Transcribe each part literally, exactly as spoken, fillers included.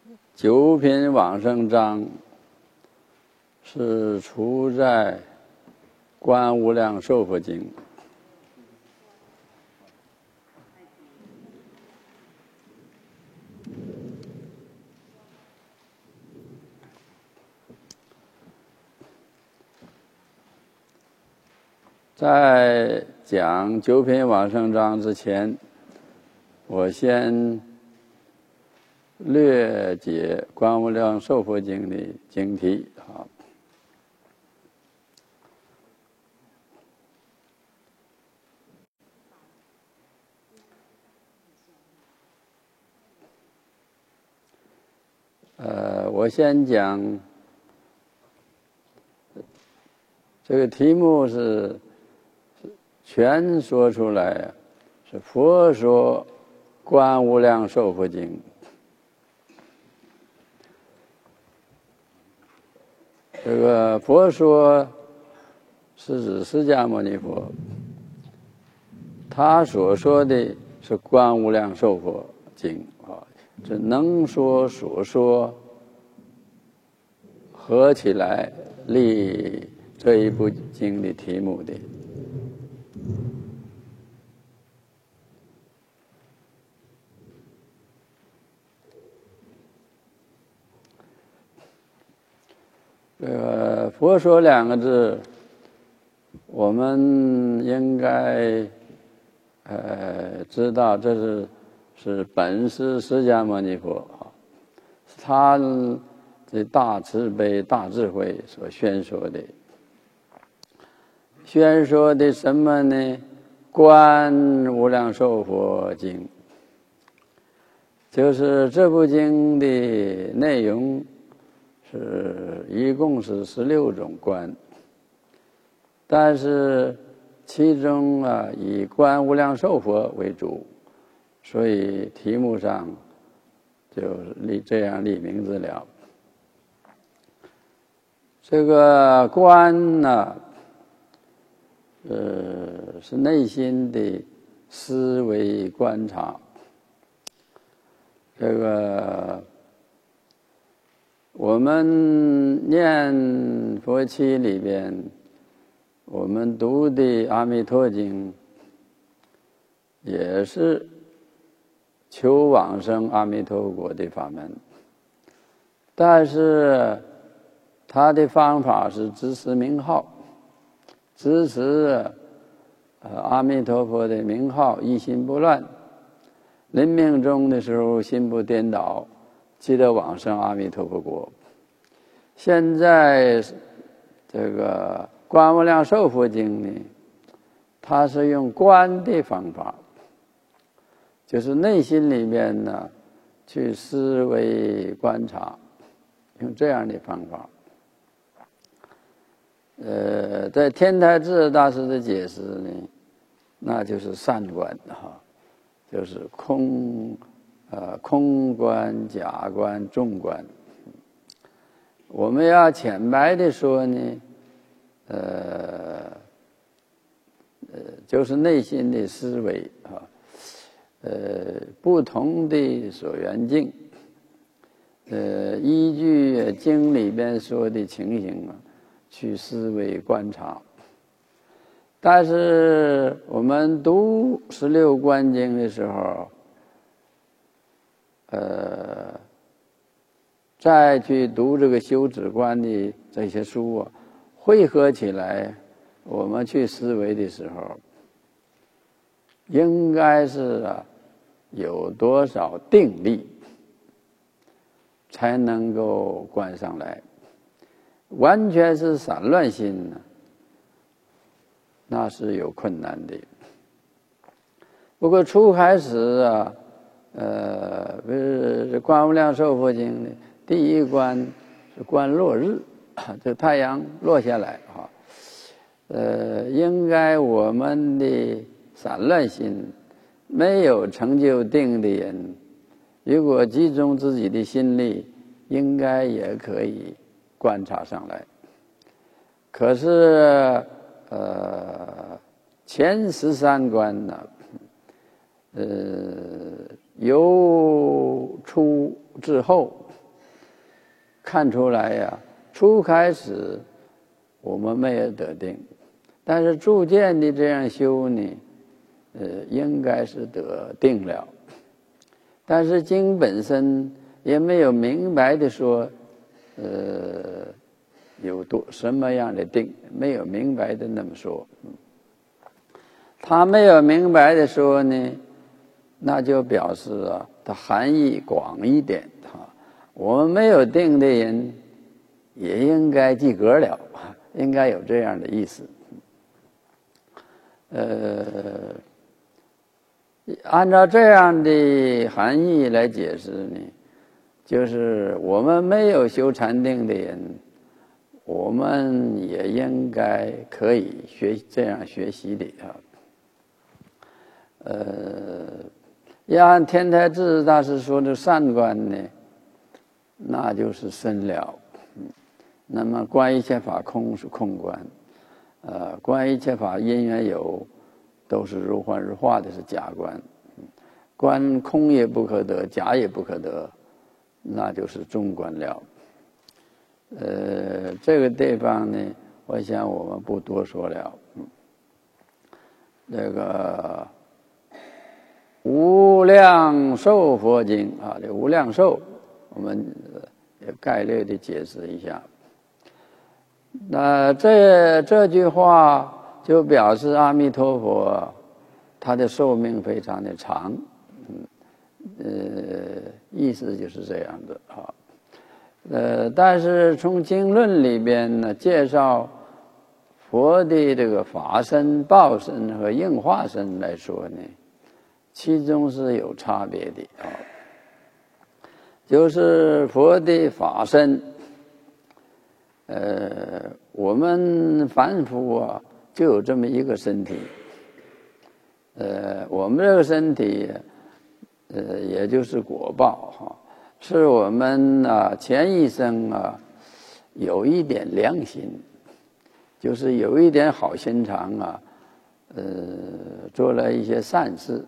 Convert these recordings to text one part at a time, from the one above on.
九品往生章是出在《观无量寿佛经》。在讲九品往生章之前，我先略解《观无量寿佛经》的经题啊。呃，我先讲这个题目是全说出来，是佛说《观无量寿佛经》。这个佛说是指释迦牟尼佛，他所说的是《观无量寿佛经》啊，这能说所说合起来立这一部经的题目的。这个佛说两个字，我们应该呃知道，这是是本师释迦牟尼佛啊，他的大慈悲、大智慧所宣说的。宣说的什么呢？观无量寿佛经，就是这部经的内容是一共是十六种观，但是其中啊以观无量寿佛为主，所以题目上就立这样立名字了。这个观呢，呃，是内心的思维观察。这个我们念佛期里边，我们读的《阿弥陀经》也是求往生阿弥陀国的法门，但是他的方法是支持名号，支持呃阿弥陀佛的名号，一心不乱，临命终的时候心不颠倒，记得往生阿弥陀佛国。现在这个《观无量寿佛经》呢，它是用观的方法，就是内心里面呢去思维观察，用这样的方法。呃，在天台智大师的解释呢，那就是三观哈，就是空呃空观、假观、中观。我们要浅白的说呢，呃呃，就是内心的思维啊，呃，不同的所缘境，呃，依据经里边说的情形啊，去思维观察。但是我们读十六观经的时候，呃，再去读这个修止观的这些书啊，汇合起来，我们去思维的时候，应该是啊，有多少定力才能够观上来。完全是散乱心呢，那是有困难的。不过初开始啊，呃，不是《观无量寿佛经》的第一观是观落日，这太阳落下来啊，呃，应该我们的散乱心没有成就定的人，如果集中自己的心力，应该也可以观察上来。可是呃前十三观呢，呃由初至后， 看出来呀，初开始我们没有得定，但是逐渐的这样修呢，呃，应该是得定了。但是经本身也没有明白的说，呃，有多什么样的定，没有明白的那么说。他没有明白的说呢，那就表示啊，它含义广一点啊。我们没有定的人，也应该及格了，应该有这样的意思。呃，按照这样的含义来解释呢，就是我们没有修禅定的人，我们也应该可以学这样学习的啊。呃，要按天台智大师说的善观呢，那就是深了。那么观一切法空是空观，呃，观一切法因缘有，都是如幻如化的是假观。观空也不可得，假也不可得，那就是中观了。呃，这个地方呢，我想我们不多说了。嗯，这个无量寿佛经啊，这无量寿，我们也概略的解释一下。那这这句话就表示阿弥陀佛他的寿命非常的长，嗯，呃，意思就是这样的啊。呃，但是从经论里边呢，介绍佛的这个法身、报身和应化身来说呢，其中是有差别的啊。就是佛的法身，呃，我们凡夫啊，就有这么一个身体，呃，我们这个身体，呃，也就是果报哈，是我们啊前一生啊有一点良心，就是有一点好心肠啊，呃，做了一些善事，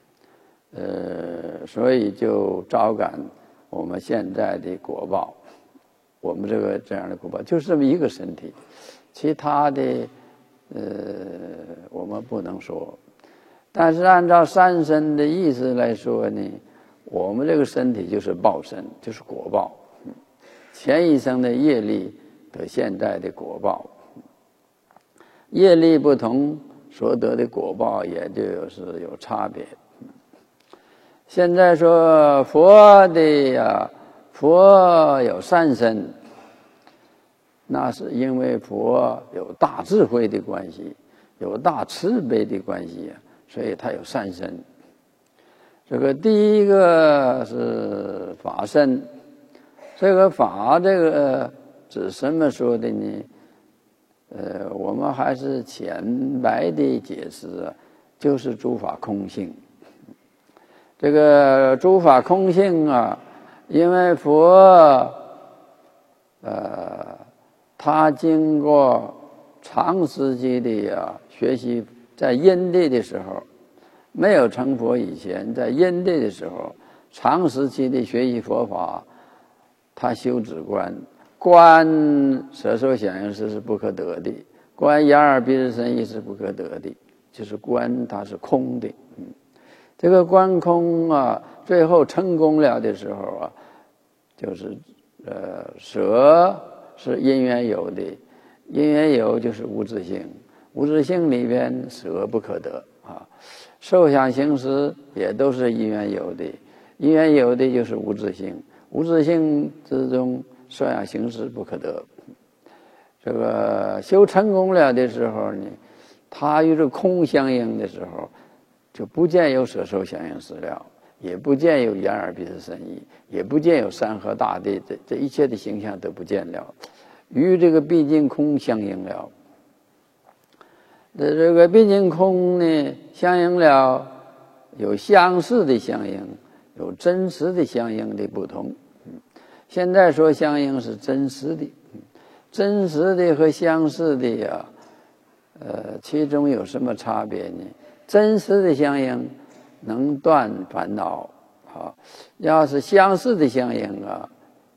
呃，所以就招感我们现在的果报。我们这个这样的果报就是这么一个身体，其他的呃我们不能说。但是按照三身的意思来说呢，我们这个身体就是报身，就是果报，前一生的业力得现在的果报，业力不同所得的果报也就是有差别。现在说佛的呀，佛有三身，那是因为佛有大智慧的关系，有大慈悲的关系，所以他有三身。这个第一个是法身，这个法这个指什么说的呢？呃，我们还是浅白的解释，就是诸法空性。这个诸法空性啊，因为佛，呃，他经过长时期的啊学习，在因地的时候，没有成佛以前，在因地的时候，长时期的学习佛法，他修止观，观色受想行识是不可得的，观眼耳鼻舌身意是不可得的，就是观它是空的。嗯，这个观空啊，最后成功了的时候啊，就是呃，舍是因缘有的，因缘有就是无自性，无自性里边舍不可得啊，受想行识也都是因缘有的，因缘有的就是无自性，无自性之中受想行识不可得。这个修成功了的时候呢，他与这空相应的时候，就不见有舍受想行识了，也不见有眼耳鼻舌身意，也不见有山河大地，这这一切的形象都不见了，与这个毕竟空相应了。这这个毕竟空呢，相应了，有相似的相应，有真实的相应的不同。现在说相应是真实的，真实的和相似的呀，呃，其中有什么差别呢？真实的相应能断烦恼，啊，要是相似的相应啊，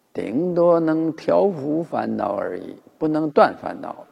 顶多能调伏烦恼而已，不能断烦恼。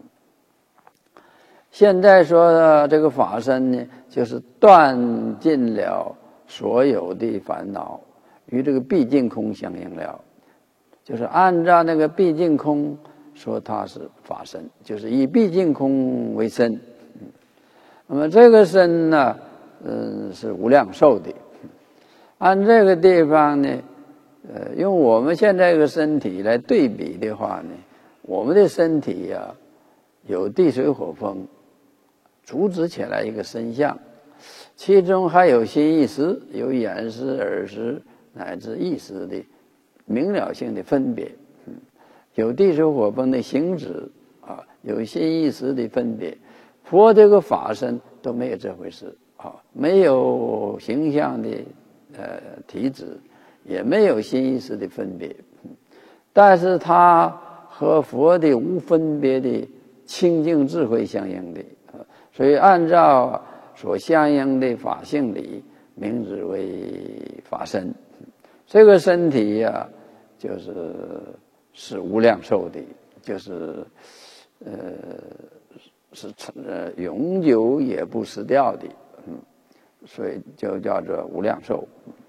现在说的这个法身呢，就是断尽了所有的烦恼，与这个毕竟空相应了，就是按照那个毕竟空说它是法身，就是以毕竟空为身。那么这个身呢，嗯，是无量寿的。按这个地方呢，呃，用我们现在这个身体来对比的话呢，我们的身体呀、啊，有地水火风组织起来一个身相，其中还有心意识，有眼识、耳识乃至意识的明了性的分别，嗯，有地水火风的行止啊，有心意识的分别。佛这个法身都没有这回事啊，没有形象的呃体质，也没有心意识的分别，嗯，但是它和佛的无分别的清净智慧相应的。所以按照所相应的法性理，名之为法身。这个身体呀、啊，就是是无量寿的，就是呃是呃永久也不失掉的，嗯，所以就叫做无量寿。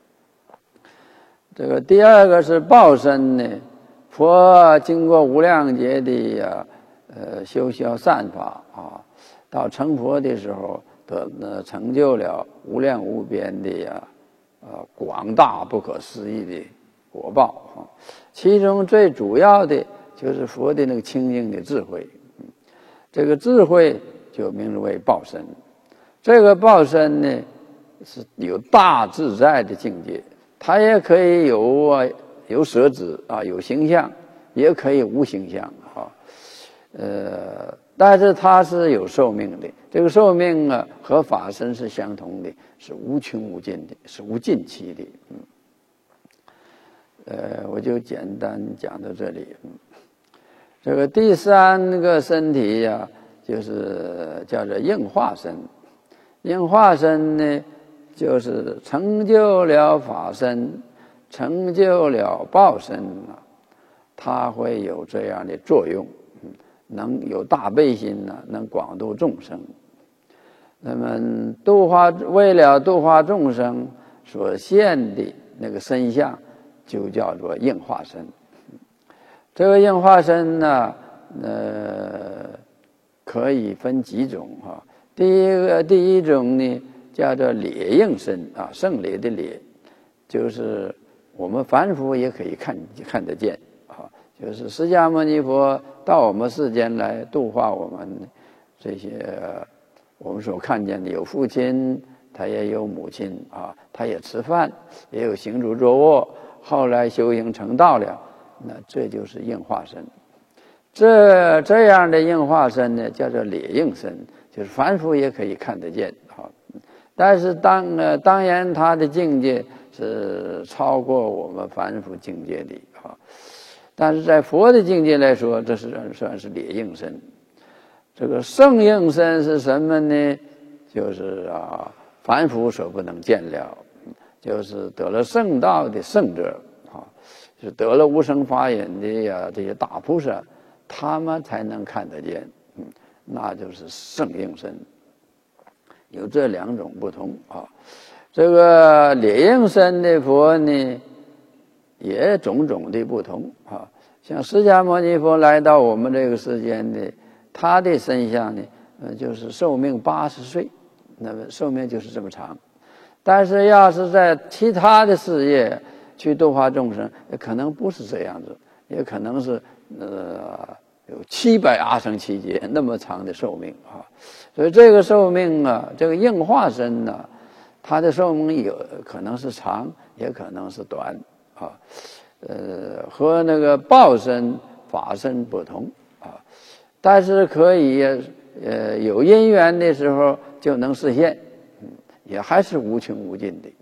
这个第二个是报身呢，佛经过无量劫的呀、啊，呃修消散法啊。到成佛的时候，得呃成就了无量无边的呀，呃广大不可思议的果报啊。其中最主要的就是佛的那个清净的智慧，嗯，这个智慧就名之为报身。这个报身呢，是有大自在的境界，它也可以有啊有舍子啊，有形象，也可以无形象啊，呃。但是它是有寿命的，这个寿命啊和法身是相同的，是无穷无尽的，是无尽期的。嗯，呃，我就简单讲到这里。嗯，这个第三个身体呀、啊，就是叫做应化身。应化身呢，就是成就了法身，成就了报身啊，它会有这样的作用。能有大悲心呢，能广度众生。那么度化为了度化众生所现的那个身相，就叫做应化身。这个应化身呢，呃，可以分几种哈。第一个第一种呢，叫做烈应身啊，胜烈的烈，就是我们凡夫也可以看看得见啊，就是释迦牟尼佛到我们世间来度化我们这些我们所看见的，有父亲，他也有母亲啊，他也吃饭，也有行住坐卧，后来修行成道了，那这就是应化身。这这样的应化身呢，叫做烈应身，就是凡夫也可以看得见啊。但是当呃当然他的境界是超过我们凡夫境界的啊。但是在佛的境界来说，这是算是烈应身。这个胜应身是什么呢？就是啊，凡夫所不能见了，就是得了圣道的圣者啊，就是得了无生法忍的呀这些大菩萨，他们才能看得见，嗯，那就是胜应身。有这两种不同啊。这个烈应身的佛呢，也种种的不同啊，像释迦牟尼佛来到我们这个世间的，他的身相呢，呃，就是寿命八十岁，那么寿命就是这么长。但是要是在其他的事业去度化众生，可能不是这样子，也可能是呃有七百阿僧祇劫那么长的寿命啊。所以这个寿命啊，这个应化身呢、啊，它的寿命有可能是长，也可能是短。啊，呃，和那个报身、法身不同啊，但是可以呃有因缘的时候就能实现，嗯，也还是无穷无尽的。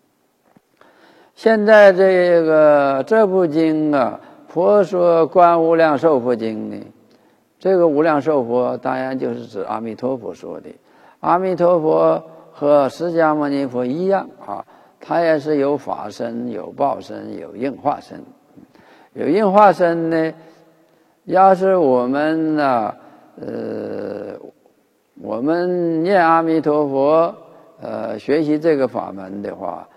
现在这个这部经啊，佛说《观无量寿佛经》呢，这个无量寿佛当然就是指阿弥陀佛说的。阿弥陀佛和释迦牟尼佛一样啊。他也是有法身、有报身、有应化身。 有应化身呢，要是我们呢、啊，呃，我们念阿弥陀佛，呃，学习这个法门的话，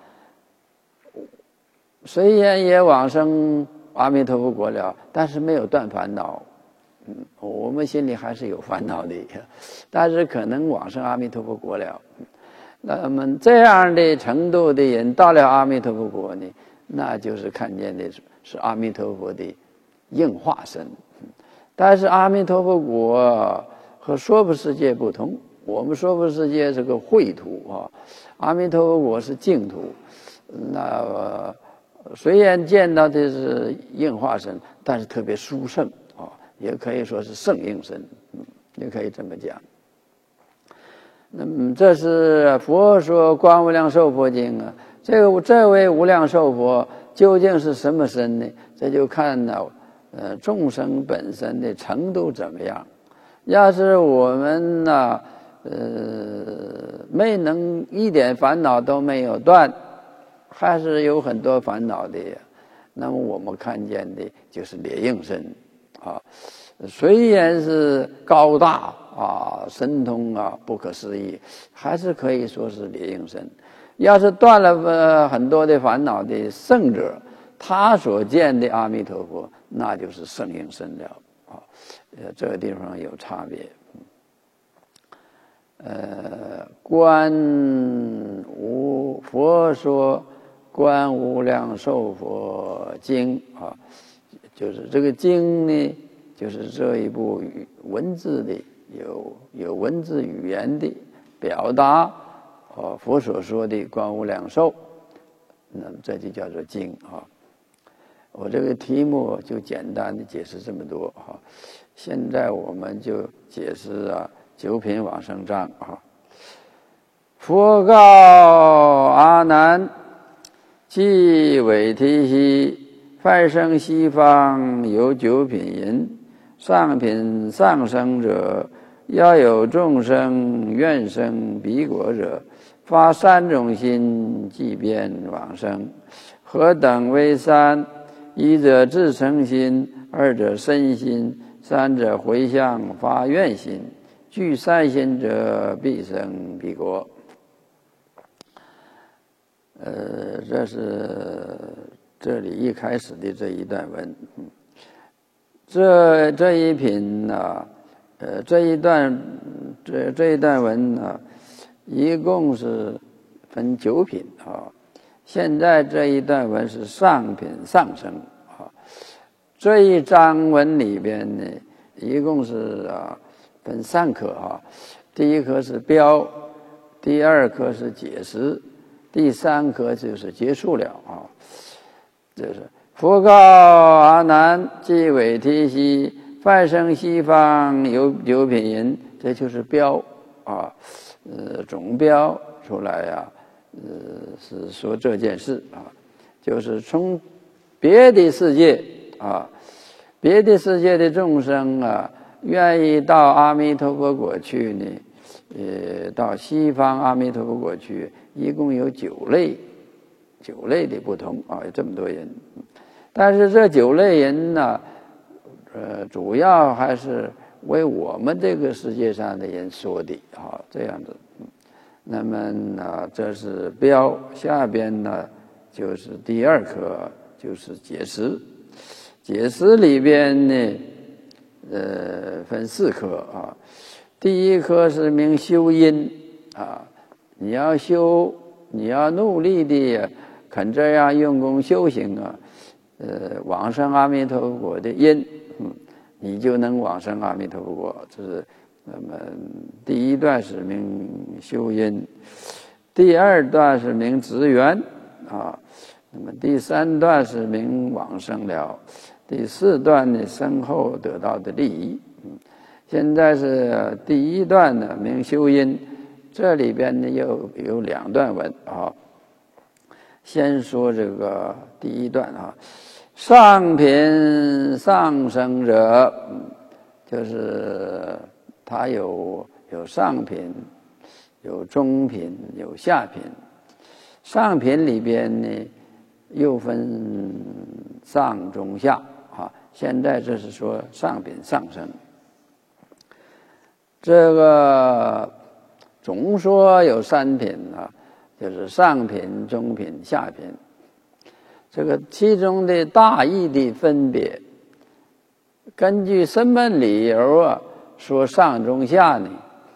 虽然也往生阿弥陀佛国了，但是没有断烦恼。嗯，我们心里还是有烦恼的，但是可能往生阿弥陀佛国了。那么这样的程度的人到了阿弥陀佛国呢，那就是看见的是阿弥陀佛的应化身。但是阿弥陀佛国和娑婆世界不同，我们娑婆世界是个秽土啊，阿弥陀佛国是净土。那、呃、虽然见到的是应化身，但是特别殊胜啊，也可以说是圣应身，嗯，也可以这么讲。那么这是佛说《观无量寿佛经》啊，这个这位无量寿佛究竟是什么身呢？这就看到呃众生本身的程度怎么样。要是我们呢、啊，呃没能一点烦恼都没有断，还是有很多烦恼的，那么我们看见的就是劣应身啊。虽然是高大啊，神通啊，不可思议，还是可以说是劣应身。要是断了呃很多的烦恼的圣者，他所见的阿弥陀佛，那就是圣应身了啊。呃，这个地方有差别。呃，观无佛说《观无量寿佛经》啊，就是这个经呢。就是这一部文字的有有文字语言的表达，呃，佛所说的观无量寿，那么这就叫做经啊。我这个题目就简单的解释这么多啊。现在我们就解释啊九品往生章啊。佛告阿难：即韦提希，快生西方有九品人。上品上生者，要有众生愿生彼国者，发三种心，即便往生。何等为三？一者自诚心，二者身心，三者回向发愿心。具三心者，必生彼国。呃，这是这里一开始的这一段文。嗯这这一品呢、啊，呃，这一段这这一段文呢、啊，一共是分九品啊。现在这一段文是上品上生啊。这一章文里边呢，一共是啊分三科啊。第一科是标，第二科是解释，第三科就是结束了啊。这是。佛告阿难：即韦提希，快生西方有九品人，这就是标啊，呃，总标出来呀、啊，呃，是说这件事啊，就是从别的世界啊，别的世界的众生啊，愿意到阿弥陀佛国去呢，呃，到西方阿弥陀佛国去，一共有九类，九类的不同啊，有这么多人。但是这九类人呢，呃，主要还是为我们这个世界上的人说的啊，这样子。那么呢，这是标，下边呢就是第二科，就是解释。解释里边呢，呃，分四科啊。第一科是明修因啊，你要修，你要努力的肯这样用功修行啊。呃，往生阿弥陀佛国的因，嗯，你就能往生阿弥陀佛国。这是那么第一段是明修因，第二段是明职缘啊，那么第三段是明往生了，第四段呢身后得到的利益。嗯，现在是第一段呢明修因，这里边呢又有两段文啊。先说这个第一段啊。上品上生者，就是他有有上品，有中品，有下品。上品里边呢，又分上中下啊。现在这是说上品上生。这个总说有三品啊，就是上品、中品、下品。这个其中的大意的分别，根据什么理由啊说上中下呢？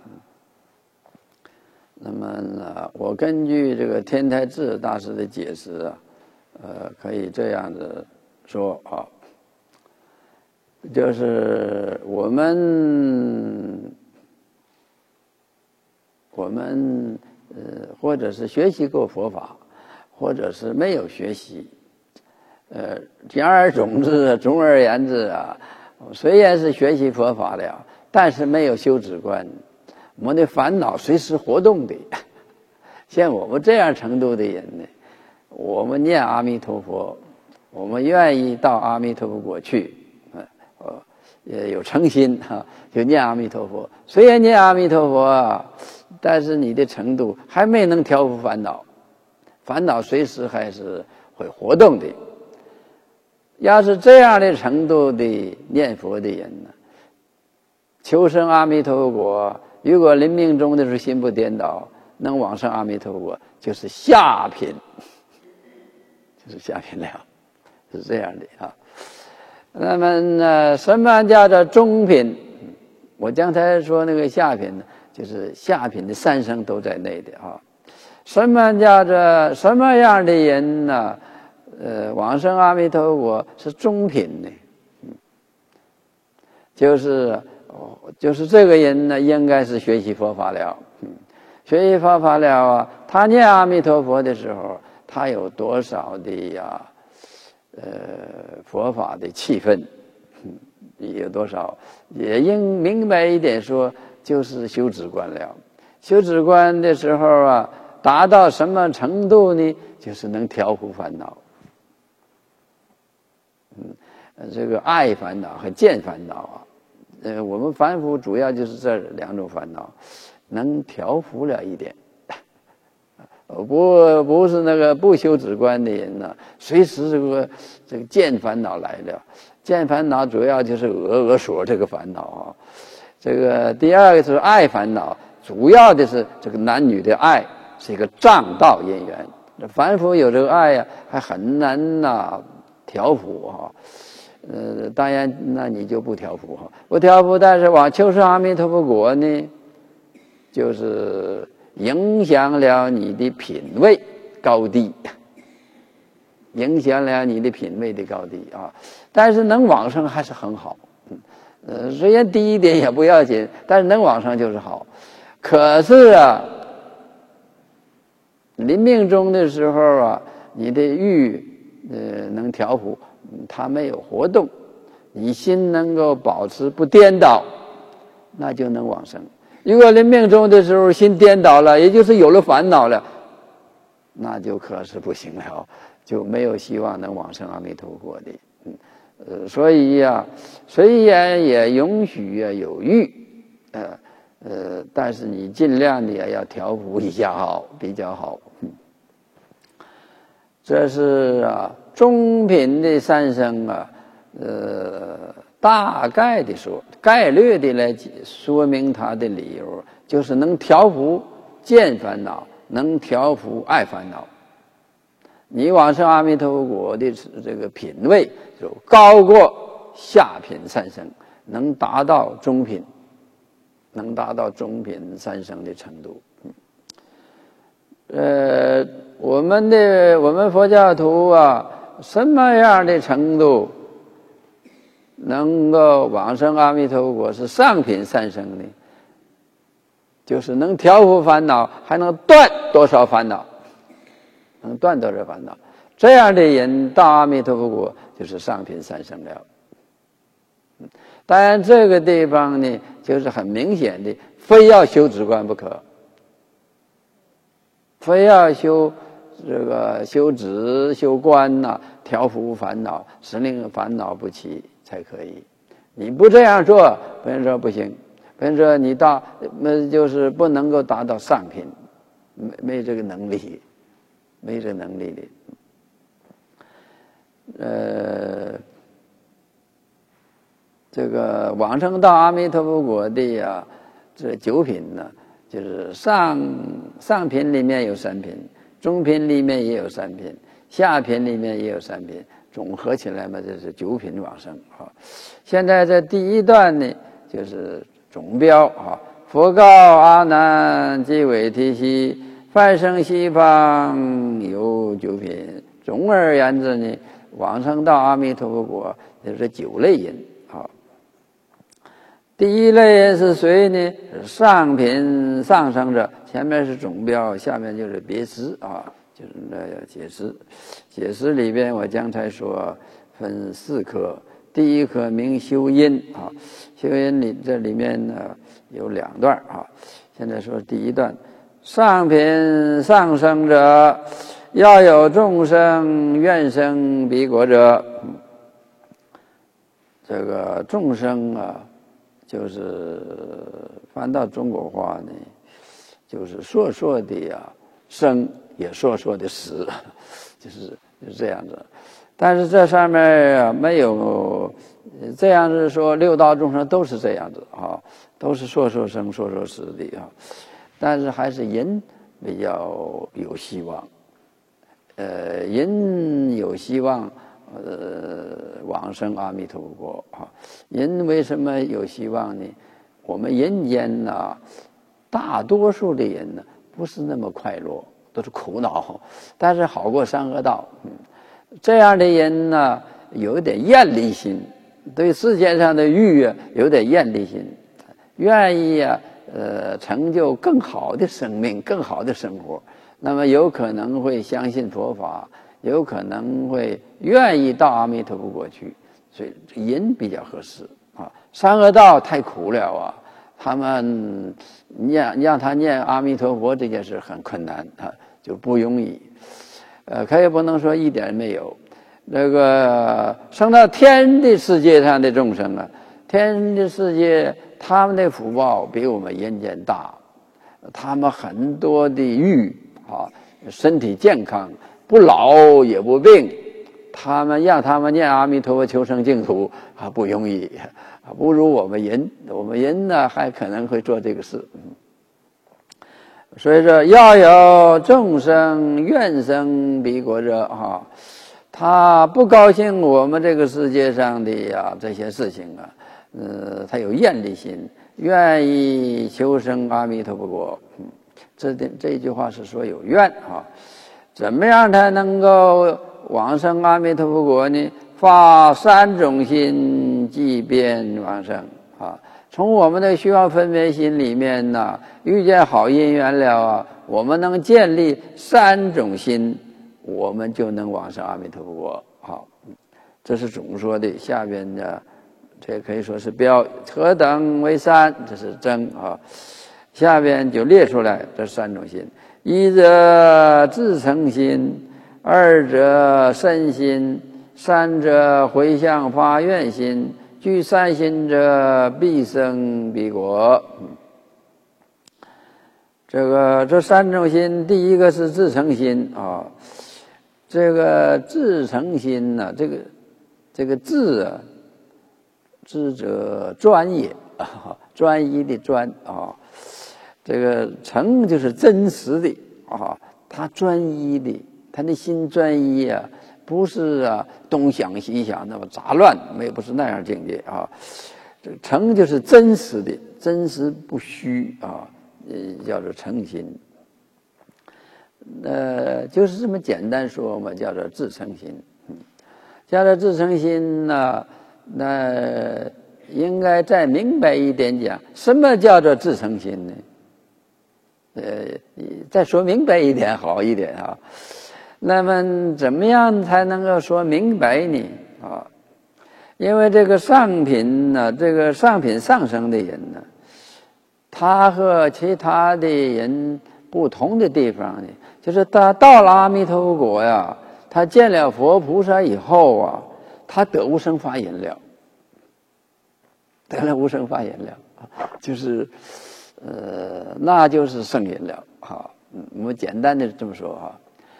那么呢，我根据这个天台智大师的解释啊，呃，可以这样子说啊，就是我们我们呃，或者是学习过佛法，或者是没有学习，呃，简而总之，总而言之啊，虽然是学习佛法了，但是没有修止观，我们的烦恼随时活动的。像我们这样程度的人呢，我们念阿弥陀佛，我们愿意到阿弥陀佛国去，呃，也有诚心哈，就念阿弥陀佛。虽然念阿弥陀佛啊，但是你的程度还没能调伏烦恼，烦恼随时还是会活动的。要是这样的程度的念佛的人呢，求生阿弥陀佛国，如果临命终的时候心不颠倒，能往生阿弥陀佛国，就是下品，就是下品了，是这样的啊。那么呢，什么叫做中品？我刚才说那个下品呢，就是下品的三生都在内的啊。什么叫做什么样的人呢？呃，往生阿弥陀佛国是中品的，嗯，就是就是这个人呢，应该是学习佛法了，嗯，学习佛法了啊，他念阿弥陀佛的时候，他有多少的呀？呃，佛法的气氛，嗯，有多少？也应明白一点说，就是修止观了。修止观的时候啊，达到什么程度呢？就是能调伏烦恼。嗯，这个爱烦恼和见烦恼啊，呃，我们凡夫主要就是这两种烦恼，能调伏了一点。不不是那个不修止观的人呢，随时这个这个见烦恼来了，见烦恼主要就是俄俄所这个烦恼啊。这个第二个是爱烦恼，主要的是这个男女的爱是一个障道因缘。凡夫有这个爱呀、啊，还很难呐、啊、调伏哈、啊。呃，当然那你就不调伏哈、啊，不调伏，但是往求生阿弥陀佛国呢，就是影响了你的品位高低，影响了你的品位的高低啊。但是能往生还是很好，嗯，呃，虽然低一点也不要紧，但是能往生就是好。可是啊，临命终的时候啊，你的欲呃能调伏，它没有活动，你心能够保持不颠倒，那就能往生。如果临命终的时候心颠倒了，也就是有了烦恼了，那就可是不行了，就没有希望能往生阿弥陀佛的。嗯，呃，所以呀、啊，虽然也允许啊有欲，呃呃，但是你尽量的也要调伏一下好，比较好。嗯，这是啊中品的三生啊，呃。大概的说，概略的来说明它的理由，就是能调伏见烦恼，能调伏爱烦恼。你往生阿弥陀佛国的这个品位就高过下品三生，能达到中品，能达到中品三生的程度。呃，我们的我们佛教徒啊，什么样的程度能够往生阿弥陀佛国是上品三生呢？就是能调伏烦恼，还能断多少烦恼，能断多少烦恼。这样的人到阿弥陀佛国就是上品三生了。当然这个地方呢，就是很明显的，非要修止观不可，非要修这个修止修观呐、啊，调伏烦恼，使令烦恼不起才可以。你不这样做，别人说不行，别人说你到那就是不能够达到上品，没没这个能力，没这个能力的。 呃，这个往生到阿弥陀佛国的呀，这九品呢，就是上上品里面有三品，中品里面也有三品，下品里面也有三品，总合起来嘛，就是九品往生啊。现在这第一段呢，就是总标啊。佛告阿难即为提悉，凡生西方有九品。总而言之呢，往生到阿弥陀佛国就是九类人啊。第一类人是谁呢？上品上生者，前面是总标，下面就是别支啊，就是那个解释。解释里边我刚才说分四科，第一科名修因啊，修因里这里面呢有两段啊。现在说第一段，上品上生者，要有众生愿生彼国者。这个众生啊，就是翻到中国话呢，就是说说的呀生，也说说的死，就是就是这样子。但是这上面啊没有这样子说，六道众生都是这样子啊，都是说说生说说死的啊。但是还是人比较有希望，呃，人有希望，呃，往生阿弥陀佛国啊。人为什么有希望呢？我们人间呢，大多数的人呢不是那么快乐，都是苦恼，但是好过山河道。嗯，这样的人呢，有点厌离心，对世界上的欲啊有点厌离心，愿意啊，呃，成就更好的生命，更好的生活。那么有可能会相信佛法，有可能会愿意到阿弥陀佛国去，所以人比较合适啊。山河道太苦了啊，他们念让他念阿弥陀佛这件事很困难啊，就不容易。呃，可也不能说一点没有。那个生到天的世界上的众生啊，天的世界他们的福报比我们人间大，他们很多的欲啊，身体健康，不老也不病，他们让他们念阿弥陀佛求生净土啊不容易，啊不如我们人，我们人呢还可能会做这个事。所以说要有众生愿生彼国者啊，他不高兴我们这个世界上的呀这些事情啊，呃，他有厌离心，愿意求生阿弥陀佛国。嗯，这这句话是说有愿啊，怎么样才能够往生阿弥陀佛国呢？发三种心，即便往生啊。从我们的虚妄分别心里面呢，遇见好因缘了啊，我们能建立三种心，我们就能往生阿弥陀佛国。好，这是总说的。下边呢，这可以说是标，何等为三？这是真啊。下边就列出来这三种心：一者自诚心，二者身心，三者回向发愿心。具三心者，必生彼国。这个这三种心，第一个是自诚心啊。这个自诚心呢、啊，这个这个自啊，知者专也啊，专一的专啊。这个诚就是真实的啊，他专一的，他的心专一啊。不是啊，东想西想那么杂乱，没有不是那样境界啊。这个诚就是真实的，真实不虚啊，呃，叫做诚心。呃，就是这么简单说嘛，叫做自诚心。嗯，叫做自诚心呢，那应该再明白一点讲，什么叫做自诚心呢？呃，再说明白一点好一点啊。那么怎么样才能够说明白呢？啊，因为这个上品呢，这个上品上升的人呢，他和其他的人不同的地方呢，就是他到了阿弥陀佛国呀，他见了佛菩萨以后啊，他得无生法忍了，得了无生法忍了，就是，呃，那就是圣人了。哈，我们简单的这么说哈。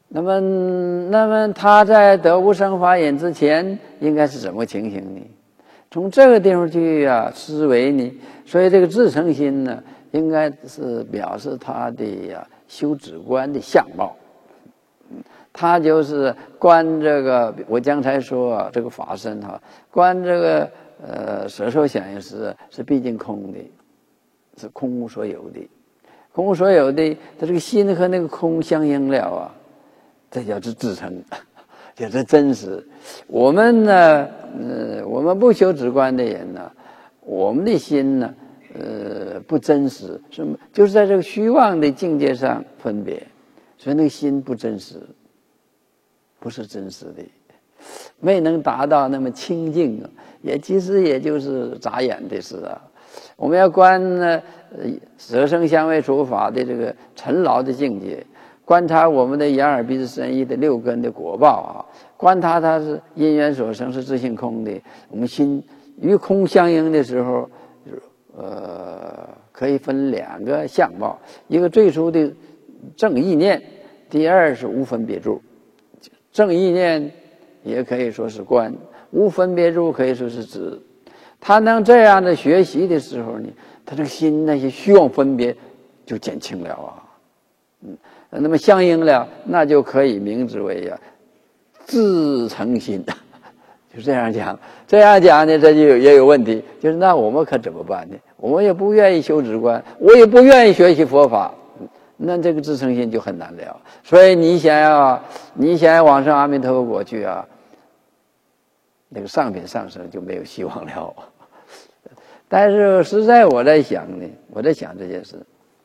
那么，那么他在得无生法忍之前，应该是怎么情形呢？从这个地方去啊思维呢，所以这个自成心呢，应该是表示他的呀、啊、修止观的相貌。他就是观这个，我刚才说啊，这个法身哈、啊，观这个呃舍受想行识是毕竟空的，是空无所有的，空无所有的，他这个心和那个空相应了啊。这叫做自成，叫做真实。我们呢，呃，我们不修止观的人呢，我们的心呢，呃，不真实，什么？就是在这个虚妄的境界上分别，所以那个心不真实，不是真实的，没能达到那么清净啊，也其实也就是眨眼的事啊。我们要观呢，呃，舍生相位处法的这个尘劳的境界。观察我们的眼耳鼻舌身意的六根的果报啊，观察它是因缘所生，是自性空的。我们心与空相应的时候，呃，可以分两个相貌：一个最初的正意念，第二是无分别住。正意念也可以说是观，无分别住可以说是知。他能这样的学习的时候呢，他这个心那些虚妄分别就减轻了啊，嗯。那么相应了，那就可以名之为呀、啊、自成心，就这样讲。这样讲呢，这就有也有问题，就是那我们可怎么办呢？我们也不愿意修止观，我也不愿意学习佛法，那这个自成心就很难了。所以你想要你想要往生阿弥陀佛国去啊，那个上品上升就没有希望了。但是实在我在想呢，我在想这件事。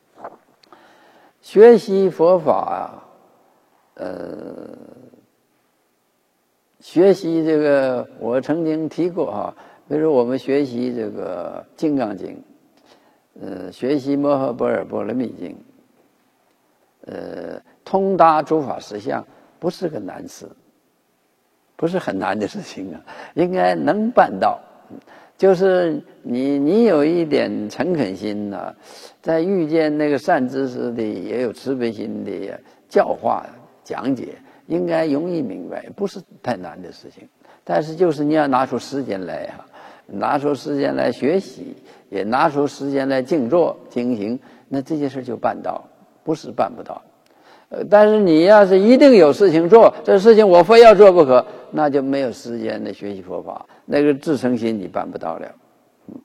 学习佛法啊，呃，学习这个我曾经提过哈、啊，比如说我们学习这个《金刚经》，呃，学习《摩诃般若波罗蜜经》，呃，通达诸法实相，不是个难事，不是很难的事情啊，应该能办到。就是你，你有一点诚恳心呐、啊，在遇见那个善知识的，也有慈悲心的教化讲解，应该容易明白，不是太难的事情。但是就是你要拿出时间来啊，拿出时间来学习，也拿出时间来静坐精行，那这件事就办到，不是办不到。呃，但是你要是一定有事情做，这事情我非要做不可，那就没有时间来学习佛法，那个自成心你办不到了。嗯、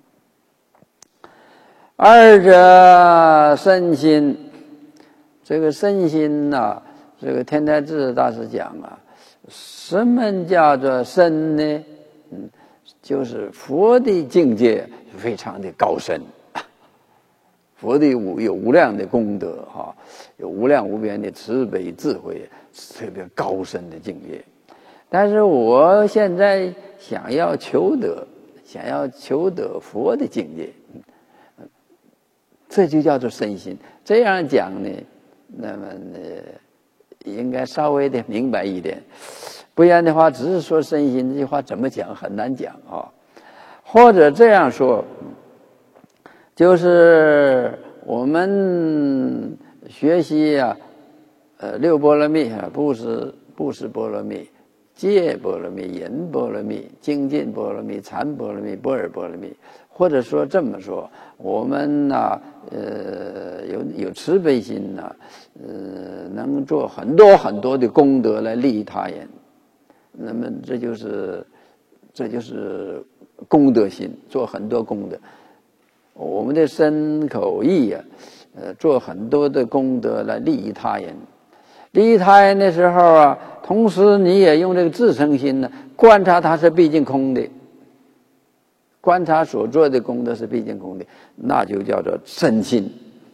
二者身心，这个身心呐、啊，这个天台智大师讲啊，什么叫做身呢？嗯，就是佛的境界非常的高深。佛的无有无量的功德哈，有无量无边的慈悲智慧，特别高深的境界。但是我现在想要求得，想要求得佛的境界，这就叫做身心。这样讲呢，那么呢，应该稍微的明白一点，不然的话，只是说身心这句话怎么讲很难讲啊。或者这样说。就是我们学习啊，呃，六波罗蜜啊，布施、布施波罗蜜、戒波罗蜜、忍波罗蜜、精进波罗蜜、禅波罗蜜、般若波罗蜜，或者说这么说，我们呢、啊，呃，有有慈悲心呢、啊，呃，能做很多很多的功德来利益他人，那么这就是这就是功德心，做很多功德。我们的身口意啊，呃，做很多的功德来利益他人。利益他人的时候啊，同时你也用这个自成心呢，观察它是毕竟空的，观察所做的功德是毕竟空的，那就叫做身心。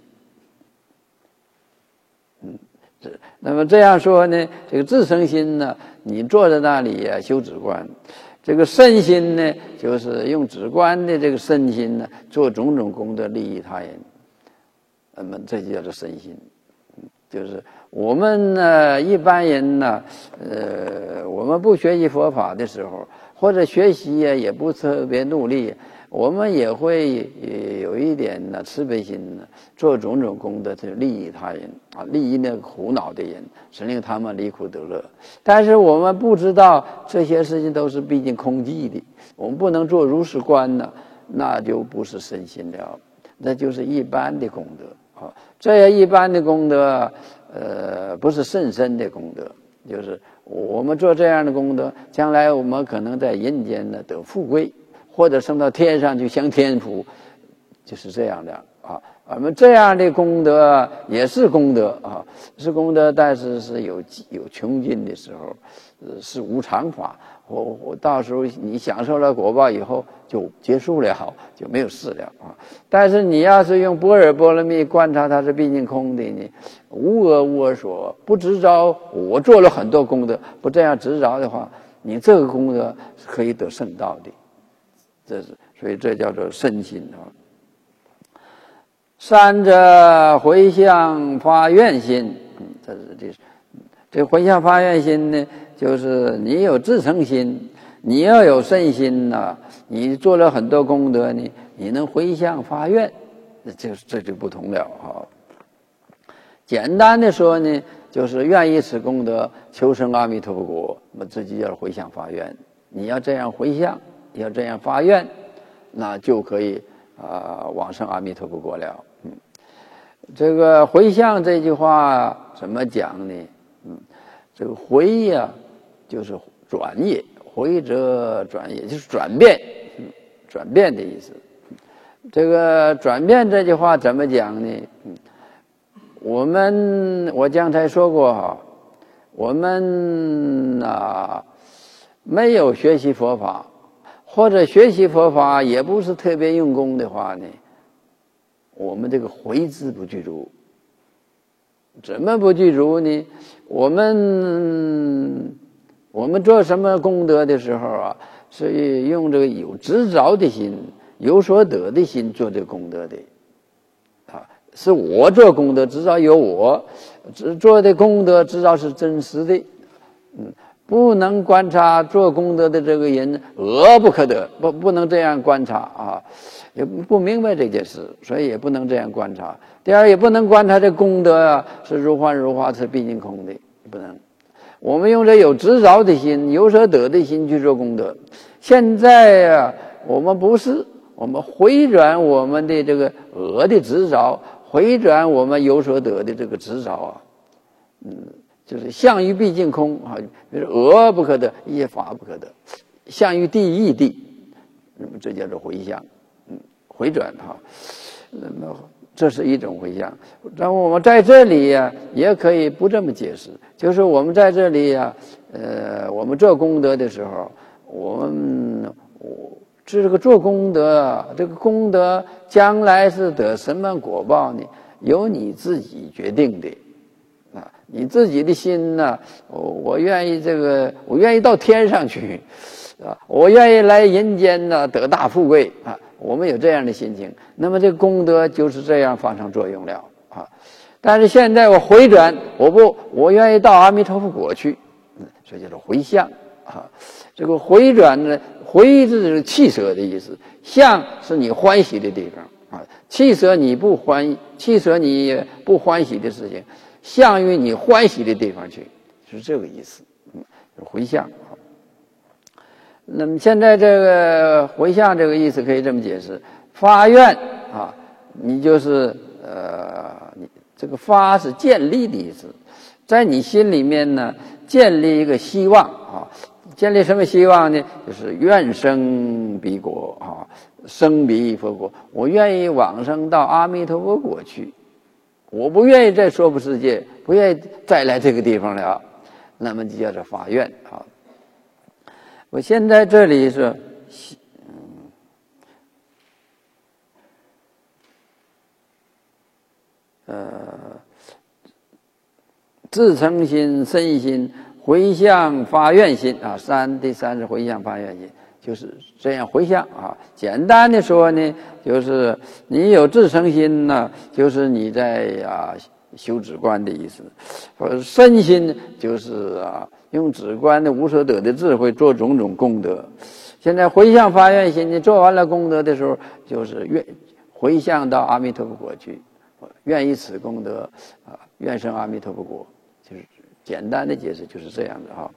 嗯，这那么这样说呢，这个自成心呢，你坐在那里啊，修止观。这个身心呢，就是用止观的这个身心呢，做种种功德利益他人，那么这就叫做身心。就是我们呢，一般人呢，呃，我们不学习佛法的时候，或者学习呀也不特别努力， 我们也会有一点呢慈悲心呢，做种种功德去利益他人啊，利益那个苦恼的人，使令他们离苦得乐。但是我们不知道这些事情都是毕竟空寂的，我们不能做如是观呢，那就不是身心了，那就是一般的功德啊。这些一般的功德，呃，不是甚深的功德，就是我们做这样的功德，将来我们可能在人间呢得富贵。或者升到天上去享天福，就是这样的啊。我们这样的功德也是功德啊，是功德，但是是有有穷尽的时候，呃，是无常法。我我到时候你享受了果报以后就结束了，就没有事了啊。但是你要是用般若波罗蜜观察它是毕竟空的呢，无我无我所，不执着我做了很多功德，不这样执着的话，你这个功德是可以得圣道的。这是，所以这叫做身心啊。三者回向发愿心，嗯，这是这这回向发愿心呢，就是你有至诚心，你要有身心呐、啊，你做了很多功德呢，你能回向发愿，这这就不同了啊。简单的说呢，就是愿意此功德求生阿弥陀佛国，那么这就叫回向发愿。你要这样回向。要这样发愿，那就可以啊、呃、往生阿弥陀佛国了。嗯，这个回向这句话怎么讲呢？嗯，这个回呀、啊，就是转也，回则转也，就是转变，嗯，转变的意思。这个转变这句话怎么讲呢？嗯，我们我刚才说过哈，我们啊没有学习佛法。或者学习佛法也不是特别用功的话呢，我们这个回字不具足。怎么不具足呢？我们我们做什么功德的时候啊，是用这个有执着的心、有所得的心做这个功德的啊。是我做功德，至少有我做的功德，至少是真实的。嗯。不能观察做功德的这个人恶不可得，不不能这样观察啊，也不明白这件事，所以也不能这样观察。第二，也不能观察这功德啊是如幻如化，是毕竟空的，不能。我们用这有执着的心、有所得的心去做功德。现在啊，我们不是，我们回转我们的这个恶的执着，回转我们有所得的这个执着啊，嗯。就是相于毕竟空啊，比如恶不可得，一切法不可得，相于地义地，那么这叫做回向，嗯，回转哈。那么这是一种回向。然后我们在这里呀、啊，也可以不这么解释，就是我们在这里呀、啊，呃，我们做功德的时候，我们我这个做功德，这个功德将来是得什么果报呢？由你自己决定的。啊，你自己的心呢？我我愿意这个，我愿意到天上去，啊，我愿意来人间呢得大富贵啊。我们有这样的心情，那么这个功德就是这样发生作用了啊。但是现在我回转，我不，我愿意到阿弥陀佛国去，嗯，所以叫做回向啊。这个回转呢，回是弃舍的意思，向是你欢喜的地方啊，弃舍你不欢，弃舍你不欢喜的事情。向于你欢喜的地方去，是这个意思。嗯，回向。那么现在这个回向这个意思可以这么解释：发愿啊，你就是呃，你这个发是建立的意思，在你心里面呢建立一个希望啊，建立什么希望呢？就是愿生彼国啊，生彼佛国，我愿意往生到阿弥陀佛国去。我不愿意在娑婆世界，不愿意再来这个地方了，那么就叫做发愿啊。我现在这里是，嗯，呃，自诚心、身心、回向发愿心啊。三第三是回向发愿心，就是这样回向啊。简单的说呢，就是你有至诚心呢，就是你在啊修止观的意思；身心就是啊用直观的无所得的智慧做种种功德。现在回向发愿心，你做完了功德的时候，就是愿回向到阿弥陀佛国去，愿以此功德啊，愿生阿弥陀佛国。就是简单的解释就是这样的哈。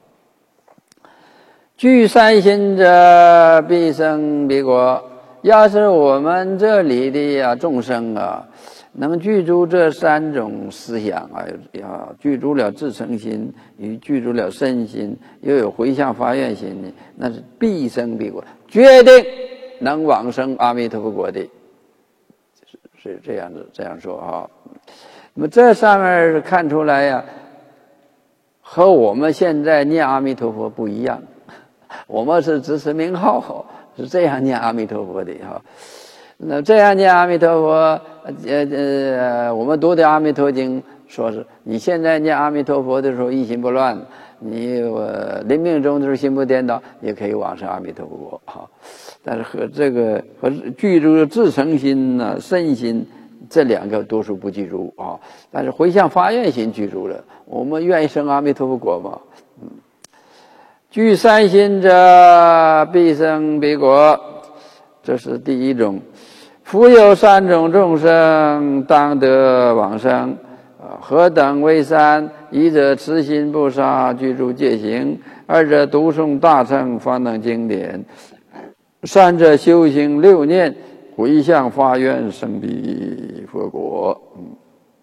具三心者，必生彼国。要是我们这里的啊众生啊，能具足这三种思想啊，啊，具足了自诚心，与具足了身心，又有回向发愿心，那是必生彼国，决定能往生阿弥陀佛国的，是是这样子这样说哈。那么这上面看出来呀、啊，和我们现在念阿弥陀佛不一样。我们是只是名号，是这样念阿弥陀佛的哈。那这样念阿弥陀佛，呃呃，我们读的《阿弥陀经》说是，你现在念阿弥陀佛的时候一心不乱，你呃临命终的时候心不颠倒，也可以往生阿弥陀佛国哈。但是和这个和具足自诚心呢、啊、身心这两个多数不具足啊。但是回向发愿心具足了，我们愿意生阿弥陀佛国嘛。嗯。具三心者，必生彼国，这是第一种。复有三种众生，当得往生。何等为三？一者慈心不杀，具足戒行；二者读诵大乘方等经典；三者修行六念，回向发愿生彼佛国。嗯，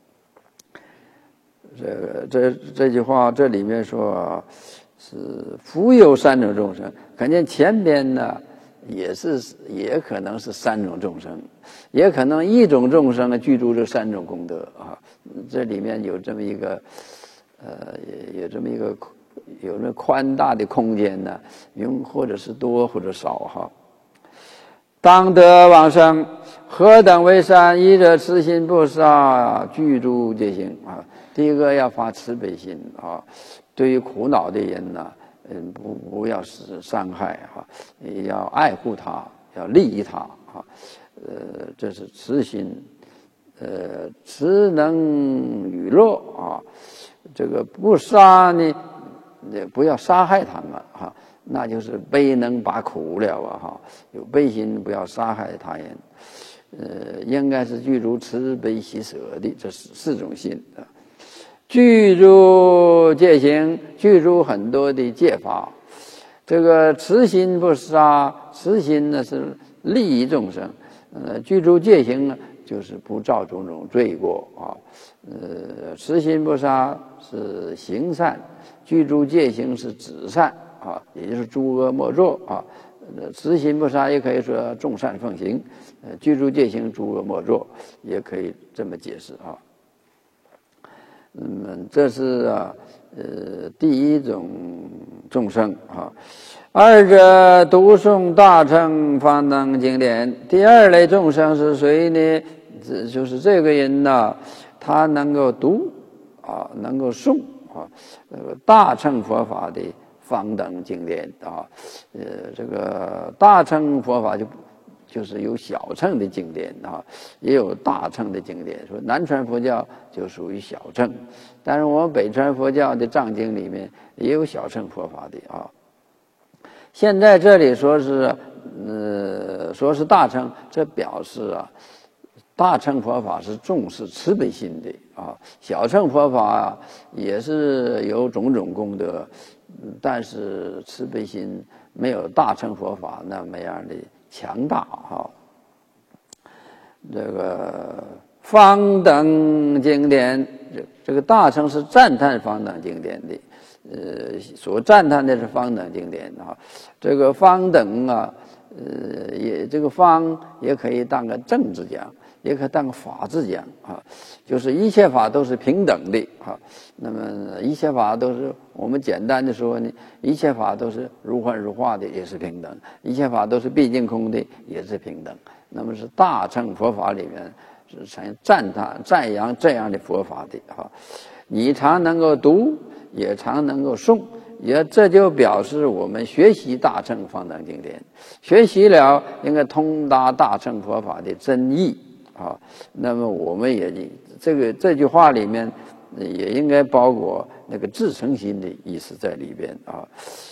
这个这这句话这里面说。是复有三种众生，看见前边呢，也是也可能是三种众生，也可能一种众生呢具足这三种功德啊。这里面有这么一个，呃，有这么一个有那宽大的空间呢，用或者是多或者少哈。当得往生，何等为三？一者慈心不杀，具足戒行啊。第一个要发慈悲心啊。对于苦恼的人呢，嗯，不不要是伤害哈，要爱护他，要利益他哈，呃，这是慈心，呃，慈能与乐啊，这个不杀呢，也不要杀害他们哈，那就是悲能拔苦了啊哈，有悲心，不要杀害他人，呃，应该是具足慈悲喜舍的这四四种心啊。具足戒行，具足很多的戒法。这个慈心不杀，慈心呢是利益众生。呃，具足戒行呢，就是不造种种罪过啊。呃，慈心不杀是行善，具足戒行是止善啊，也就是诸恶莫作啊。呃，慈心不杀也可以说众善奉行，呃，具足戒行诸恶莫作，也可以这么解释啊。嗯，这是啊，呃，第一种众生啊。二者读诵大乘方等经典。第二类众生是谁呢？这就是这个人呢、啊，他能够读啊，能够诵啊，那个大乘佛法的方等经典啊。呃，这个大乘佛法就。就是有小乘的经典啊，也有大乘的经典。说南传佛教就属于小乘，但是我们北传佛教的藏经里面也有小乘佛法的啊。现在这里说是，呃，说是大乘，这表示啊，大乘佛法是重视慈悲心的啊，小乘佛法啊也是有种种功德，但是慈悲心没有大乘佛法那么样的。强大哈，这个方等经典，这这个大乘是赞叹方等经典的，呃，所赞叹的是方等经典啊。这个方等啊，呃，也这个方也可以当个政治讲，也可以当个法治讲啊，就是一切法都是平等的啊。那么一切法都是我们简单的说呢，一切法都是如幻如化的，也是平等；一切法都是毕竟空的，也是平等。那么是大乘佛法里面是常赞叹赞扬这样的佛法的哈。你常能够读，也常能够诵，也这就表示我们学习大乘方等经典，学习了应该通达大乘佛法的真意啊。那么我们也这个这句话里面。 也应该包括那个至诚心的意思在里边啊。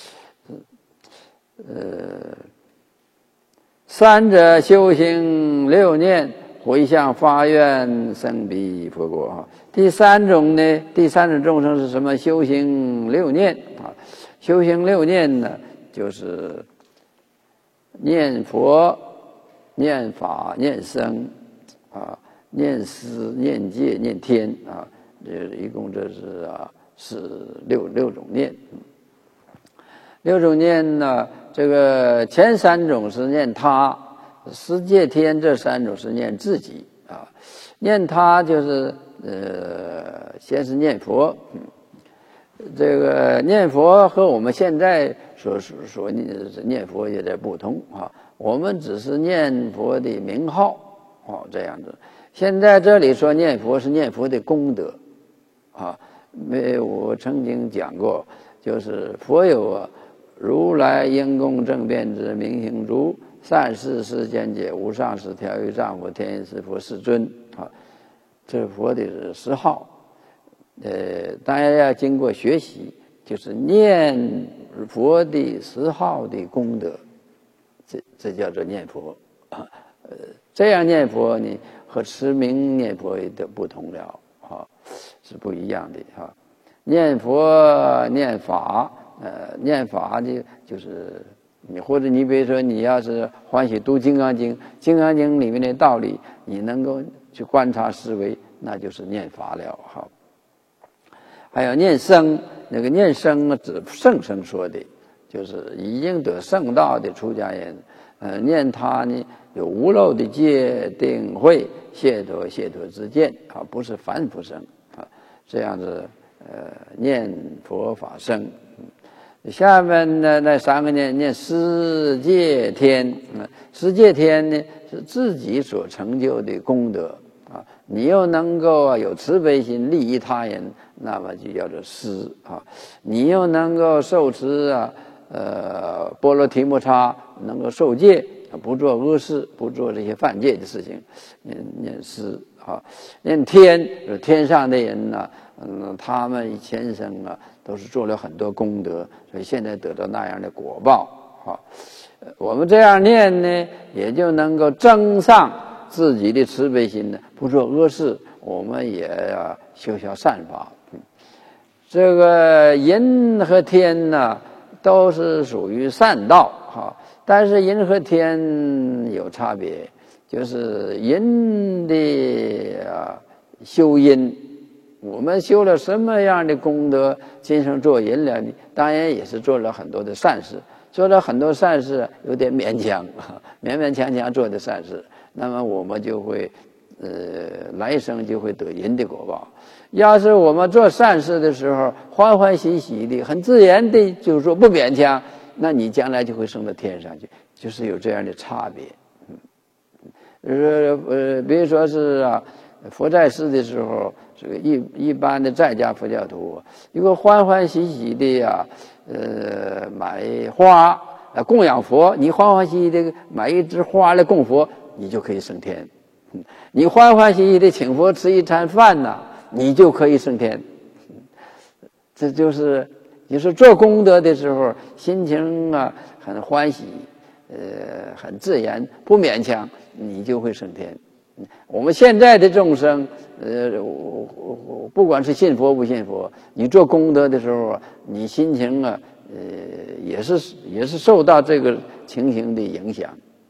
呃，三者修行六念，回向发愿生彼佛国啊。第三种呢，第三种众生是什么？修行六念啊。修行六念呢，就是念佛、念法、念僧啊，念思、念戒、念天啊。这一共这是啊是六六种念。六种念呢，这个前三种是念他，十界天这三种是念自己啊。念他就是呃，先是念佛，嗯，这个念佛和我们现在所所念佛有点不同啊。我们只是念佛的名号哦，这样子。现在这里说念佛是念佛的功德啊。没，我曾经讲过，就是佛有啊。如来应供正遍知明行足，善事世间解，无上士调御丈夫，天人师佛世尊啊，这是佛的十号。呃，当然要经过学习，就是念佛的十号的功德，这这叫做念佛啊。呃，这样念佛呢，和持名念佛的不同了啊，是不一样的哈。念佛念法。呃，念法呢，就是你或者你比如说你要是欢喜读《金刚经》，《金刚经》里面的道理，你能够去观察思维，那就是念法了哈。还有念僧，那个念僧指圣僧说的，就是已经得圣道的出家人，呃，念他呢有无漏的戒定慧，解脱解脱之见啊，不是凡夫僧啊，这样子呃念佛法僧。下面呢，那三个念念十界天，嗯，十界天呢是自己所成就的功德啊。你又能够啊有慈悲心，利益他人，那么就叫做施啊。你又能够受持啊，呃，波罗提摩叉，能够受戒，不做恶事，不做这些犯戒的事情，念念施啊。念天，是天上的人呢、啊，嗯，他们前生啊。都是做了很多功德，所以现在得到那样的果报啊。我们这样念呢，也就能够增上自己的慈悲心呢，不做恶事，我们也要修修善法。这个人和天呢，都是属于善道哈，但是人和天有差别，就是人的啊修因。我们修了什么样的功德，今生做人了呢？当然也是做了很多的善事，做了很多善事，有点勉强，勉勉强强做的善事，那么我们就会，呃，来生就会得人的果报。要是我们做善事的时候，欢欢喜喜的，很自然的，就是说不勉强，那你将来就会升到天上去，就是有这样的差别。嗯，就是呃，比如说是啊。佛在世的时候，这个一一般的在家佛教徒，如果欢欢喜喜的呀，呃，买花啊供养佛，你欢欢喜喜的买一枝花来供佛，你就可以升天。你欢欢喜喜的请佛吃一餐饭呐，你就可以升天。这就是你说做功德的时候，心情啊很欢喜，呃，很自然，不勉强，你就会升天。我们现在的众生，呃，我我我不管是信佛不信佛，你做功德的时候，你心情啊，呃，也是也是受到这个情形的影响。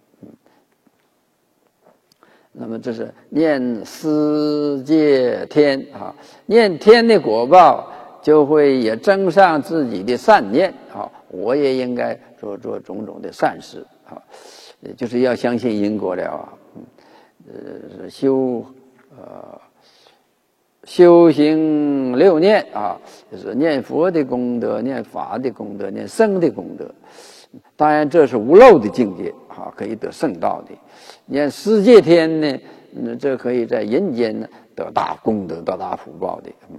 那么这是念十界天啊，念天的果报就会也增上自己的善念啊，我也应该做做种种的善事啊，就是要相信因果了啊。呃，修呃修行六念啊，就是念佛的功德、念法的功德、念僧的功德。当然，这是无漏的境界啊，可以得圣道的。念十界天呢，嗯，这可以在人间呢得大功德、得大福报的。嗯，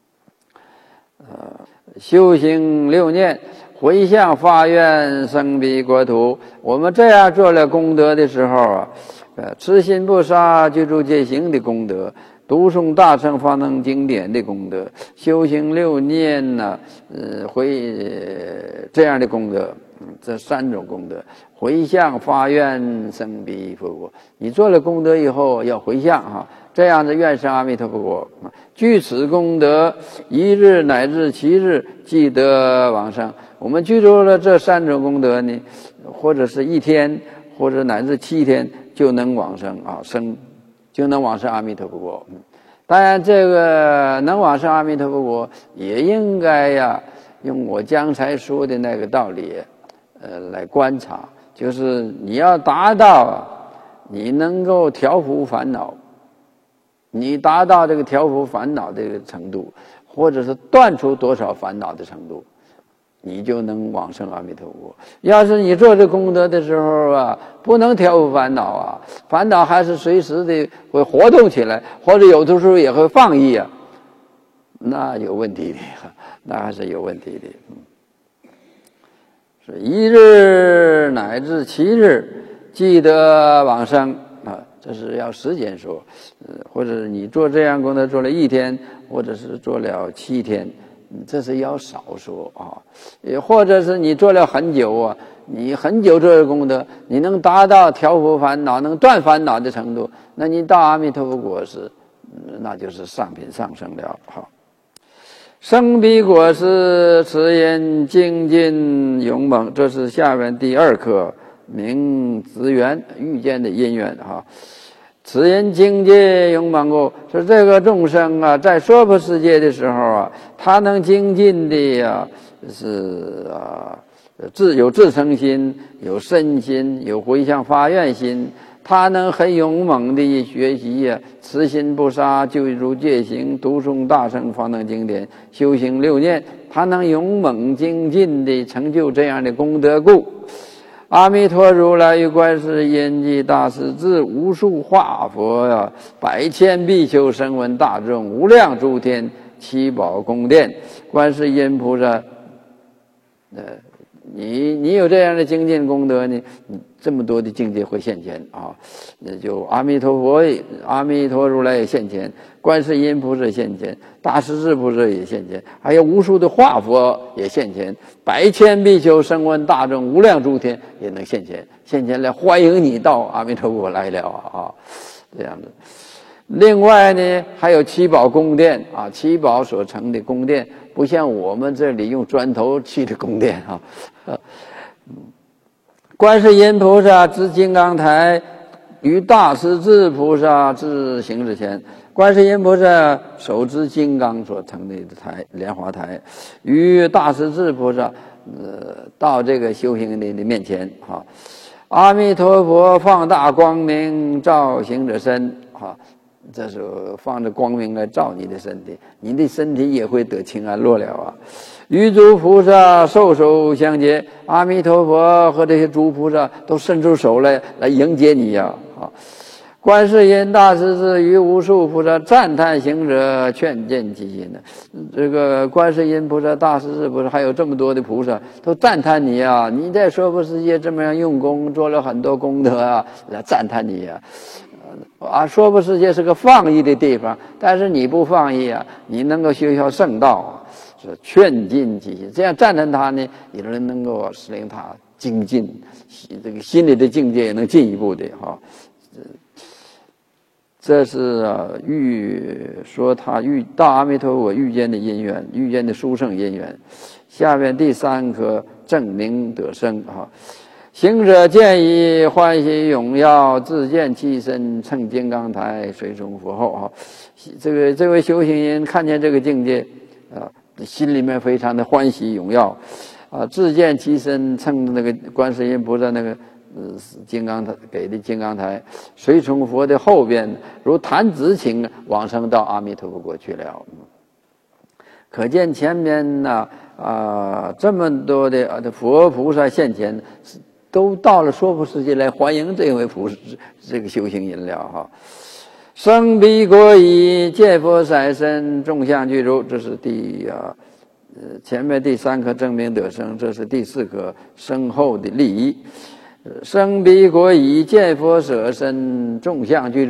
呃，修行六念，回向发愿生彼国土。我们这样做了功德的时候啊。呃，痴心不杀、居住戒行的功德， 读诵大乘方能经典的功德，修行六念呢、啊，呃，回、呃、这样的功德，这三种功德，回向发愿生彼佛国。你做了功德以后要回向哈，这样的愿生阿弥陀佛国。具此功德，一日乃至七日即得往生。我们具足了这三种功德呢，或者是一天，或者乃至七天就能往生啊，生就能往生阿弥陀佛国。当然，这个能往生阿弥陀佛国，也应该呀，用我刚才说的那个道理，呃，来观察，就是你要达到你能够调伏烦恼，你达到这个调伏烦恼的这个程度，或者是断除多少烦恼的程度，你就能往生阿弥陀佛。要是你做这功德的时候啊，不能调伏烦恼啊，烦恼还是随时的会活动起来，或者有的时候也会放逸啊，那有问题的，那还是有问题的。是一日乃至七日即得往生啊，这是要时间说，呃，或者你做这样功德做了一天，或者是做了七天。这是要少说啊，也或者是你做了很久啊，你很久做的功德，你能达到调伏烦恼、能断烦恼的程度，那你到阿弥陀佛果时，那就是上品上升了。好，生彼果是此因精进勇猛，这是下面第二课名资缘遇见的因缘哈。此因精进勇猛故，说这个众生啊，在娑婆世界的时候啊，他能精进的呀、啊，是啊，自有自诚心，有身心，有回向发愿心，他能很勇猛的学习呀、啊，慈心不杀，救助戒行，读诵大乘方等经典，修行六念，他能勇猛精进的成就这样的功德故。阿弥陀如来与观世音及大势至无数化佛呀，百千比丘声闻大众无量诸天七宝宫殿，观世音菩萨，呃，你你有这样的精进功德呢，这么多的境界会现前啊！那就阿弥陀佛、阿弥陀如来也现前，观世音菩萨现前，大势至菩萨也现前，还有无数的化佛也现前，百千比丘声闻大众无量诸天也能现前，现前来欢迎你到阿弥陀佛来了啊！这样子。另外呢，还有七宝宫殿啊，七宝所成的宫殿，不像我们这里用砖头砌的宫殿啊。观世音菩萨之金刚台，与大势至菩萨之行之前，观世音菩萨手执金刚所成的台莲花台，与大势至菩萨呃到这个修行的面前哈，阿弥陀佛放大光明照行者身哈。这时候放着光明来照你的身体，你的身体也会得清安乐了啊！与诸菩萨授手相接，阿弥陀佛和这些诸菩萨都伸出手来来迎接你呀！啊，观世音大势至与无数菩萨赞叹行者，劝谏其心呢。这个观世音菩萨、大势至菩萨，还有这么多的菩萨都赞叹你啊！你在娑婆世界这么样用功，做了很多功德啊，来赞叹你呀！啊，娑婆世界是个放逸的地方，但是你不放逸啊，你能够修修圣道啊，是劝进其心，这样赞叹他呢，也能够使令他精进，这个心理的境界也能进一步的哈。这是啊，遇说他遇到阿弥陀佛遇见的因缘，遇见的殊胜因缘。下面第三颗证明得生哈。行者见已欢喜踊跃，自见其身乘金刚台，随从佛后哈。这个这位修行人看见这个境界啊，心里面非常的欢喜踊跃啊，自见其身乘那个观世音菩萨那个呃金刚台给的金刚台，随从佛的后边，如弹指顷往生到阿弥陀佛国去了。可见前面呢啊这么多的啊的佛菩萨现前。都到了娑婆世界来欢迎这位菩萨，这个修行人了哈。生彼国已，见佛色身，众相具足，这是第啊，呃前面第三颗证明得生，这是第四颗生后的利益。生彼国已，见佛色身，众相具足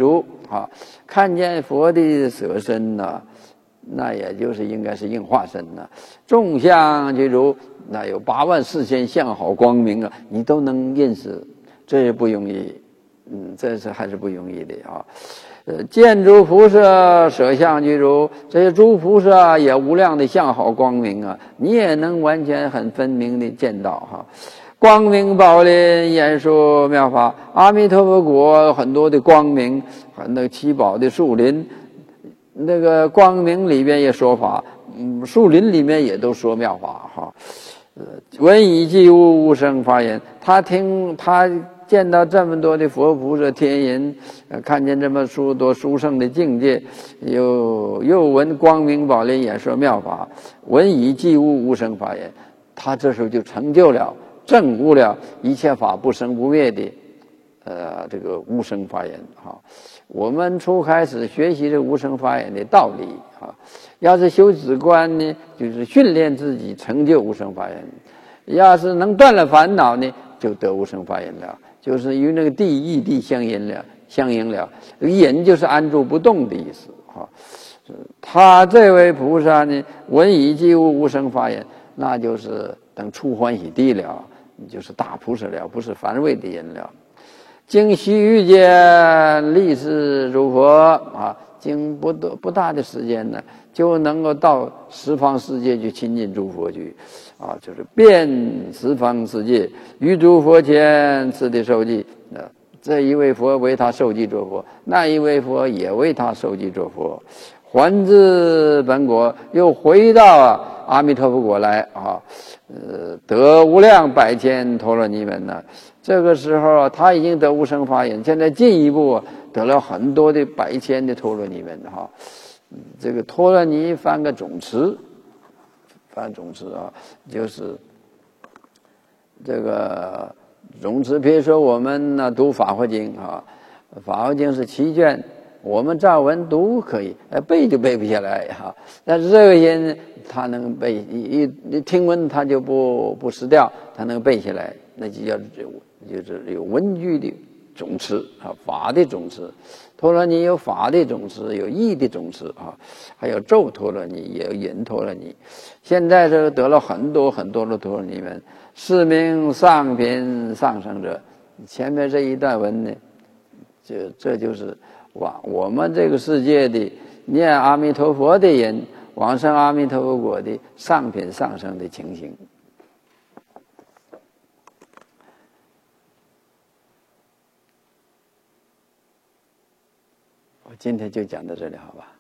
啊，看见佛的舍身呢，那也就是应该是应化身呢。众相具足，那有八万四千相好光明啊，你都能认识，这也不容易，嗯，这是还是不容易的啊。呃，见诸菩萨舍相具足，这些诸菩萨也无量的相好光明啊，你也能完全很分明的见到哈。光明宝林演说妙法，阿弥陀佛国很多的光明，那个七宝的树林，那个光明里面也说法，嗯，树林里面也都说妙法哈。呃，闻已即无无生法言，他听他见到这么多的佛菩萨天人，看见这么殊多殊胜的境界，又又闻光明宝林演说妙法，闻已即无无生法言，他这时候就成就了。证悟了一切法不生不灭的，呃，这个无生法眼哈。我们初开始学习这无生法眼的道理哈，要是修止观呢，就是训练自己成就无生法眼；要是能断了烦恼呢，就得无生法眼了。就是与那个地义地相应了，相应了。隐就是安住不动的意思哈。他这位菩萨呢，闻已即无无生法眼，那就是等出欢喜地了。你就是大菩萨了，不是凡位的人了。经须臾间立是诸佛啊，经不多不大的时间呢，就能够到十方世界去亲近诸佛去，啊，就是遍十方世界，于诸佛前次第受记。啊，这一位佛为他受记作佛，那一位佛也为他受记作佛，还至本国，又回到啊阿弥陀佛国来啊。呃，得无量百千陀罗尼门呢。这个时候他已经得无生法眼，现在进一步得了很多的百千的陀罗尼门哈。这个陀罗尼翻个总词，翻总词啊，就是这个总词。比如说我们呢读法华经啊，法华经是七卷。我们照文读可以，背就背不下来哈。但是这个人他能背，一一听闻他就不不失掉，他能背下来，那就叫就是有文句的总词啊，法的总词。陀罗尼有法的总词，有义的总词啊，还有咒陀罗尼，也有隐陀罗尼。现在这个得了很多很多的陀罗尼们，是名上品上生者。前面这一段文呢，就这就是往我们这个世界的念阿弥陀佛的人往生阿弥陀佛国的上品上升的情形。我今天就讲到这里，好吧。